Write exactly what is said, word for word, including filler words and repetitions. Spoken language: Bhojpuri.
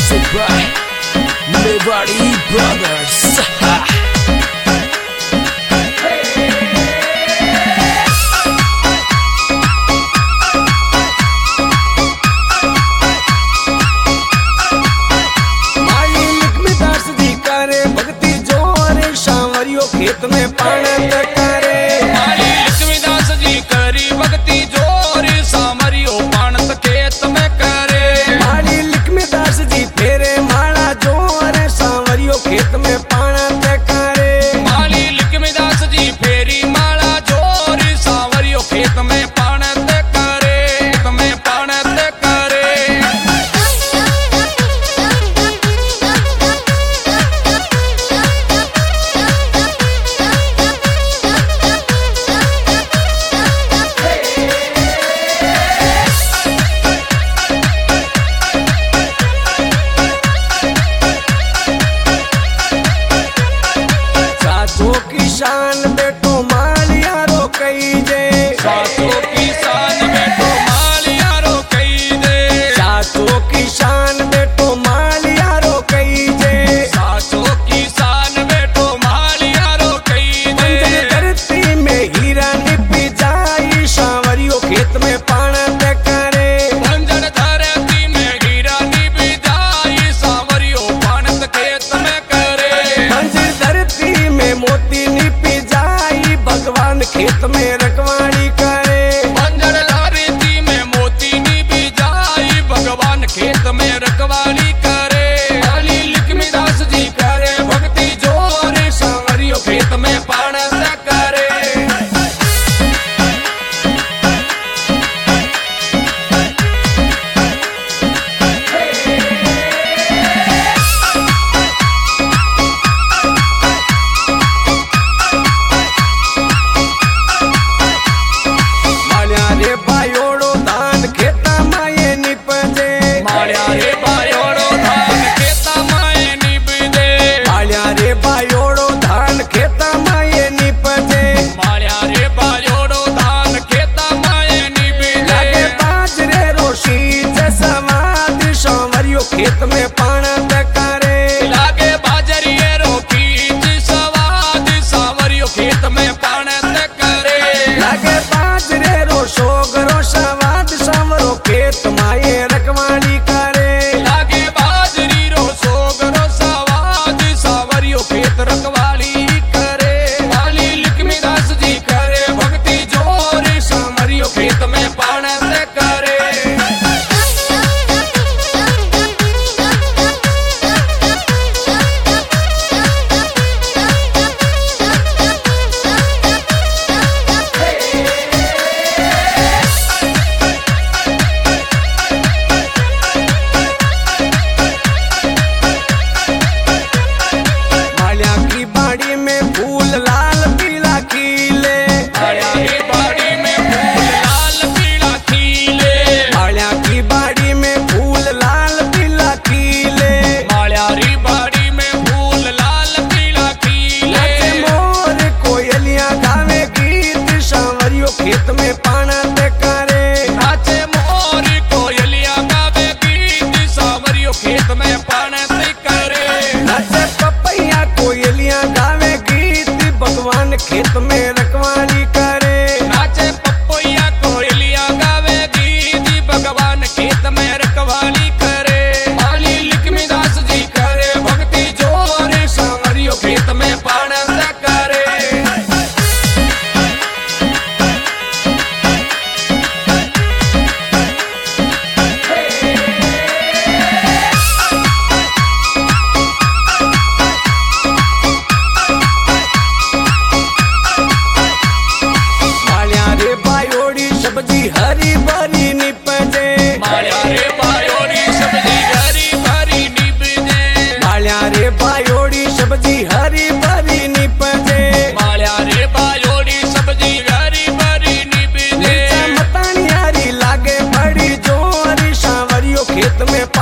Music by Mewari Brothers. खेत में पानी करे माली लक्ष्मीदास जी करी भक्ति जोर सामरियो पानत खेत में करे माली लक्ष्मीदास जी फेरे माला जोर सामरियो खेत में पानत करे माली लक्ष्मीदास जी फेरी माला जोर सामरियो खेत में पानत करे खेत में पानत करे किसान बेटो मालिया रो कई जे सातो किसान बेटो मालिया रो कई दे सातो किसान बेटो मालिया रो कई जे सातो किसान बेटो मालिया रो कई दे धरती में हीरा निपी जाई सांवरियो खेत में पानत करे बंजर धरती में हीरा निपी जाई सांवरियो पानत खेत में करे बंजर धरती में मोती निपी जाई भगवान खेत में रखवाली करे बंजर धरती में मोती निपी जाई भगवान खेत में रखवाली करे माली लक्ष्मीदास जी करे भक्ति जोर सांवरियो खेत में पानत करे रे बायोड़ो धान खेता माये निपजे माल्या रे बायोड़ो धान खेता माये निपजे माल्या रे बायोड़ो धान खेता माये निपजे माल्या रे बायोड़ो धान खेता माये निपजे लागे बाजरे रोशी जैसा वाद सांवरियो खेत में पानत करे लागे बाजरिये रोकी सवाद सांवरियो खेत में पानत करे लागे बाजरे रोशो गरो सवाद सांवरो खेत माये रखवाली करे लागे बाजरी रो सोगरो सवाद सांवरियो खेत रखवाली करे माली लक्ष्मीदास जी करे भक्ति जोर सांवरियो खेत में पानत करे माल्या की बाड़ी में फूल लाल पीला खिले माल्या की बाड़ी में फूल लाल पीला खिले माल्या की बाड़ी में फूल लाल पीला खिले माल्या री बाड़ी में फूल लाल पीला खिले नाचे मोर कोयलियां गावे गीत सांवरियो खेत में पानत करे नाचे मोर कोयलिया गावे गीत सांवरियो खेत में पानत करे नाचे पपैया कोयलियां गावे गीत भगवान खेत में रखवाली करे नाचे पपैया कोयलिया गावे गीत भगवान खेत में रखवाली करे माली लक्ष्मीदास जी करे भक्ति जोर सांवरियो खेत में पानत करे माल्या रे बायोड़ी सब्जी हरी भरी निपजे माल्या रे बायोड़ी सब्जी हरी भरी निपजे माल्या रे बायोड़ी सब्जी हरी भरी निपजे माल्या रे बायोड़ी सब्जी हरी भरी निपजे नीचा मतानियारी लागे बड़ी जोरी सांवरियो खेत में